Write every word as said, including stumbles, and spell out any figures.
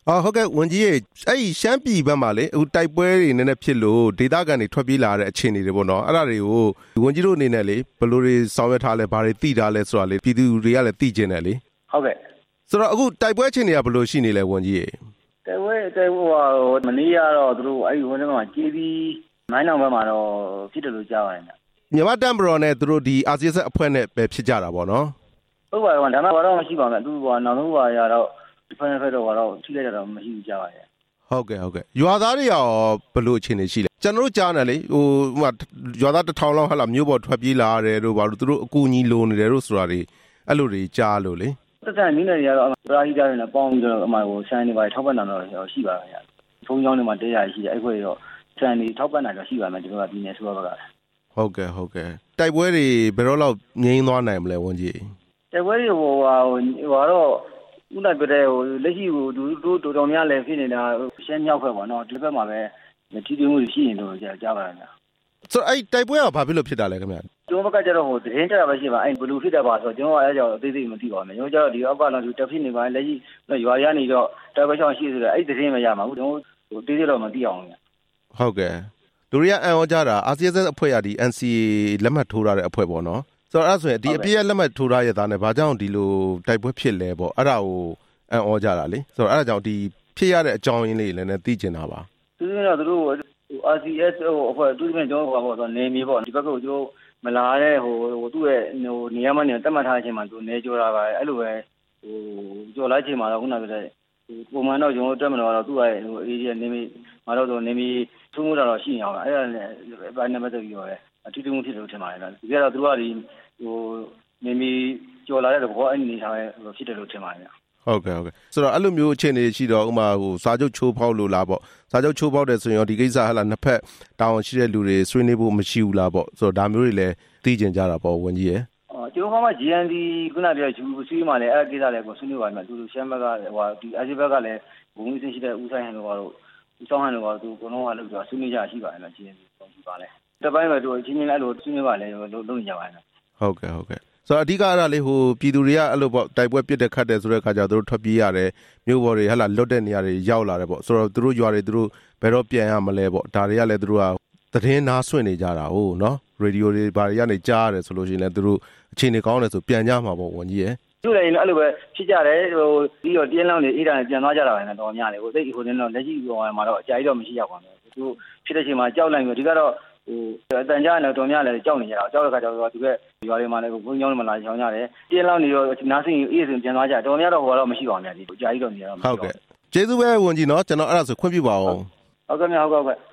အော်ဟုတ်ကဲ့ဝန်ကြီးအဲ့ရှမ်းပြည်ဘက်မှာလေဟိုတိုက်ပွဲတွေနည်းနည်းဖြစ်လို့ဒေသခံတွေထွက်ပြေးလာတဲ့အခြေအနေတွေပေါ့နော်အဲ့ဒါတွေကိုဝန်ကြီးတို့အနေနဲ့လေဘယ်လိုတွေဆောင်ရွက်ထားလဲဘာတွေသိထားလဲဆိုတာလေပြည်သူတွေကလည်းသိကျင်တယ်လေဟုတ်ကဲ့ဆိုတော့အခုတိုက်ပွဲအခြေအနေကဘယ်လိုရှိနေလဲဝန်ကြီးရေတိုက်ပွဲတိုက်ပွဲဟိုမနေ့ကတော့သူတို့အဲ့ဒီဝန်ထဲမှာကြေးပြီးမိုင်းလောင်ဘက်မှာတော့ဖြစ်တယ်လို့ကြားပါတယ်ဗျမြန်မာတပ်မတော်နဲ့သူတို့ဒီအာဆီယံအဖွဲ့နဲ့ပဲဖြစ်ကြတာပေါ့နော်ဟုတ်ပါတော့ဒါမှမဟုတ်တော့မရှိပါဘူးသူကနောက်ဆုံးဟာရတော့ဒီဖက်ဖက်တော့ကတော့ထိလိုက်တာမရှိဘူးကြားပါတယ်ဟုတ်ကဲ့ဟုတ်ကဲ့ရွာသားတွေရောဘယ်လိုအခြေအနေရှိလဲကျွန်တော်တို့ကြားနေလေဟိုဟိုရွာသားတစ်ထောင်လောက်ဟာလာမျိုးပေါ်ထွက်ပြေးလာရတယ်တို့ဘာလို့သူတို့အကူအညီလိုနေတယ်တို့ဆိုတာတွေအဲ့လိုတွေကြားလို့လေတက်တဲ့မိနေတွေကတော့ပရာဟိတတွေနဲ့ပေါင်းပြီးတော့အမှဟိုဆန်နေပါထောက်ပံ့တာတော့ရှိပါရဲ့ဖုန်းကြောင်းတွေမှာတရားရှိတယ်အဲ့ခွေတော့ဆန်နေထောက်ပံ့တာတော့ရှိပါမယ်ကျွန်တော်ကပြည်နယ်ဆိုတော့ကဟုတ်ကဲ့ဟုတ်ကဲ့တိုက်ပွဲတွေဘယ်တော့လောက်ငြိမ်းသွားနိုင်မလဲဝန်ကြီးတိုက်ပွဲတွေဟိုဟာဟိုတော့ဥနာပြတဲ့ဟိုလက်ရှိဟိုသူတို့တော်တော်များလည်းဖြစ်နေတာရှမ်းမြောက်ဘက်ပေါ့နော်ဒီဘက်မှာပဲထိတွေ့မှုရှိရင်တော့ကြားကြားပါလားဆိုအဲ့တိုက်ပွဲကဘာဖြစ်လို့ဖြစ်တာလဲခင်ဗျကျွန်တော်ဘက်ကကျတော့ဟိုသတင်းကြတာပဲရှိပါအဲ့ဘလူဖြစ်တာပါဆိုတော့ကျွန်တော်အဲ့ကြောင့်အသေးစိတ်မသိပါဘူးကျွန်တော်ကျတော့ဒီအောက်ကလာသူတက်ဖြစ်နေပါလက်ရှိရွာရနေတော့တိုက်ပွဲချောင်းရှိဆိုတော့အဲ့သတင်းမရမှာဘူးကျွန်တော်ဟိုအသေးစိတ်တော့မသိအောင်ဗျဟုတ်ကဲ့လူတွေကအံ့ဩကြတာအာဆီယံအဖွဲ့ကဒီ N C A လက်မှတ်ထိုးထားတဲ့အဖွဲ့ပေါ့နော်ဆိုတော့အဲ့ဆိုရင်ဒီအပြည့်လက်မှတ်ထိုးထားရတဲ့နဲ့ဘာကြောင့်ဒီလိုတိုက်ပွဲဖြစ်လဲပေါ့အဲ့ဒါကိုအံ့ဩကြတာလေဆိုတော့အဲ့ဒါကြောင့်ဒီဖြစ်ရတဲ့အကြောင်းရင်းလေးလည်းလည်းသိကျင်တာပါသူကတော့သူတို့ R C S ဟိုအဖွဲ့သူတို့ကျွန်တော်ဟိုပေါ့ဆိုနေမီပေါ့ဒီဘက်ကကျွန်တော်မလာတဲ့ဟိုဟိုသူ့ရဲ့ဟိုနေရာမနေတတ်မှတ်ထားတဲ့အချိန်မှာသူနေကြောတာပါအဲ့လိုပဲဟိုကြော်လိုက်ချိန်မှာတော့ခုနကပြောတဲ့ပုံမှန်တော့ကျွန်တော်တက်မလို့တော့သူ့ရဲ့ဟို area နေမီမှာတော့ဆိုနေမီသူ့မှုတော့ရှိနေအောင်အဲ့ဒါနဲ့ဘယ်နဲ့မသက်ပြီးတော့အထူးထူးမှုဖြစ်လို့ထင်ပါတယ်လားဒီကတော့သူကဒီဟိုနေမီကြော်လာတဲ့ဘောအဲ့အနေထားပဲဖြစ်တယ်လို့ထင်ပါတယ်ဟုတ်ကဲ့ဟုတ်ကဲ့ဆိုတော့အဲ့လိုမျိုးအခြေအနေရှိတော့ဥမာဟိုစာချုပ်ချိုးဖောက်လို့လားပေါ့စာချုပ်ချိုးဖောက်တယ်ဆိုရင်ရောဒီကိစ္စဟလာနှစ်ဖက်တောင်းရှိတဲ့လူတွေဆွေးနွေးဖို့မရှိဘူးလားပေါ့ဆိုတော့ဒါမျိုးတွေလည်းသိကျင်ကြတာပေါ့ဝန်ကြီးရယ်အော်ကျွန်တော်ကမှ G N D ခုနပြောယူဆွေးမှလည်းအဲ့ကိစ္စလည်းကိုဆွေးနွေးပါမယ်သူတို့ရှမ်းဘက်ကဟိုဒီအာဆီဘက်ကလည်းဘုံကြီးရှိတဲ့ဦးဆိုင်ဟန်တို့ကတော့ဦးဆောင်ဟန်တို့ကတော့သူအကုန်လုံးကလို့ပြောဆွေးနွေးကြရှိပါတယ်နော် G N D ပုံစံပါလဲတပိုင်းပဲသူအချင်းချင်းလည်းအဲ့လိုဆွေးနွေးပါလေလို့လုပ်နေကြပါမယ်ဟုတ်ကဲ့ဟုတ်ကဲ့ဆိုတော့အဓိကအဲ့ဒါလေးဟိုပြည်သူတွေကအဲ့လိုပေါ့တိုက်ပွဲပြစ်တဲ့ခတ်တယ်ဆိုတဲ့အခါကျတော့သူတို့ထွက်ပြေးရတယ်မြို့ပေါ်တွေဟလာလွတ်တဲ့နေရာတွေရောက်လာတယ်ပေါ့ဆိုတော့သူတို့ရွာတွေသူတို့ဘယ်တော့ပြန်ရမလဲပေါ့ဒါတွေကလည်းသူတို့ကသတင်းနားဆွင့်နေကြတာဟုတ်နော်ရေဒီယိုတွေဘာတွေကနေကြားရတယ်ဆိုလို့ရှိရင်လည်းသူတို့အခြေအနေကောင်းတယ်ဆိုပြန်ကြမှာပေါ့ဝန်ကြီးရယ်သူလည်းအဲ့လိုပဲဖြစ်ကြတယ်ဟိုပြီးတော့တင်းလောင်းနေအေးတာနဲ့ပြန်သွားကြတာပဲနဲ့တော်များတယ်ဟိုသိဟိုတင်းတော့လက်ရှိဟိုမှာတော့အကြာကြီးတော့မရှိရောက်ပါဘူးသူဖြစ်တဲ့ချိန်မှာကြောက်လိုက်ပြီးဒီကတော့ဟိုအတန်ကြားနဲ့တော်များလည်းကြောက်နေကြတာကြောက်တဲ့ခါကျတော့သူကရွာတွေမှာလည်းဘုန်းကြီးကျောင်းတွေမှာလာချောင်းကြတယ်တင်းလောက်နေတော့နားစင်အေးစင်ပြန်သွားကြတော်များတော့ဟိုတော့မရှိပါဘူးများဒီကြာကြီးတော့နေရတော့ဟုတ်ကဲ့ကျေးဇူးပဲဝန်ကြီးနော်ကျွန်တော်အဲ့ဒါဆိုခွင့်ပြုပါအောင်ဟုတ်ကဲ့မြတ်ဟုတ်ကဲ့